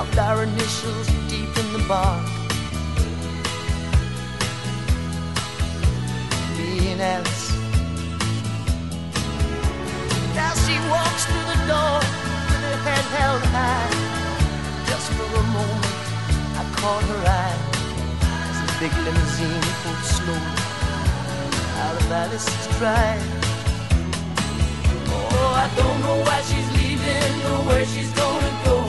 carved our initials deep in the bark. Me and Alice. Now she walks through the door with her head held high. Just for a moment I caught her eye as the big limousine pulled slowly out of Alice's drive. Oh, I don't know why she's leaving or where she's gonna go.